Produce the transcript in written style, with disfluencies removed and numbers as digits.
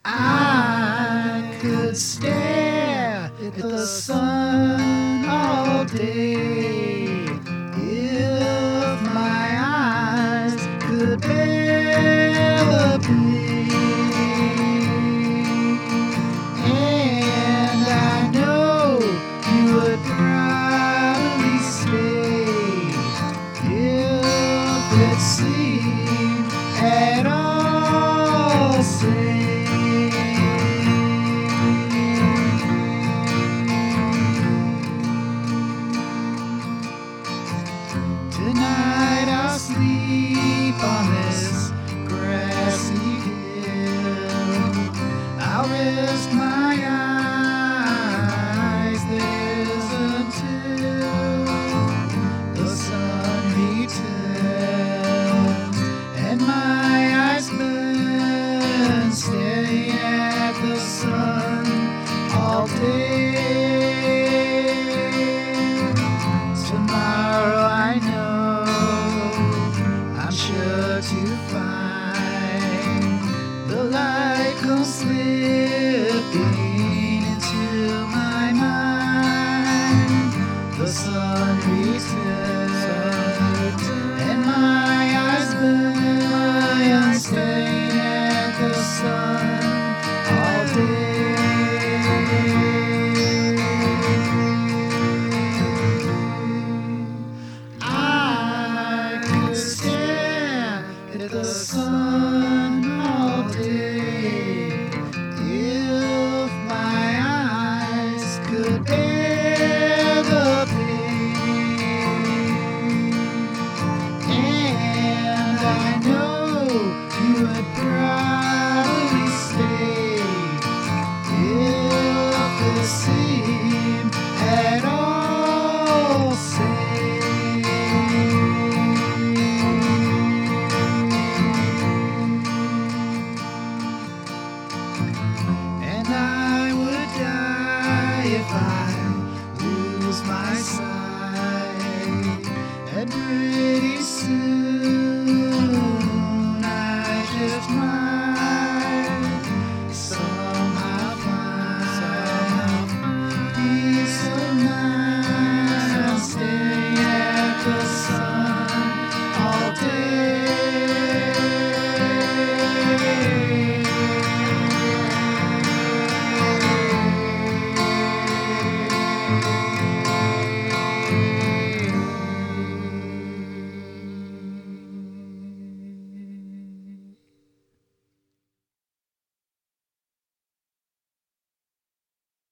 I could stare at the sun all day if my eyes could bear the pain. And I know you would probably stay if it seemed at all sane. Tonight I'll sleep on this grassy hill. I'll rest my eyes there until the sun returns and my eyes burn, staring at the sun all day. Tomorrow I know I'm sure to find the light comes slipping into my mind. The sun returns and my eyes burn, staring at the sun all day. I could stare at the sun all day.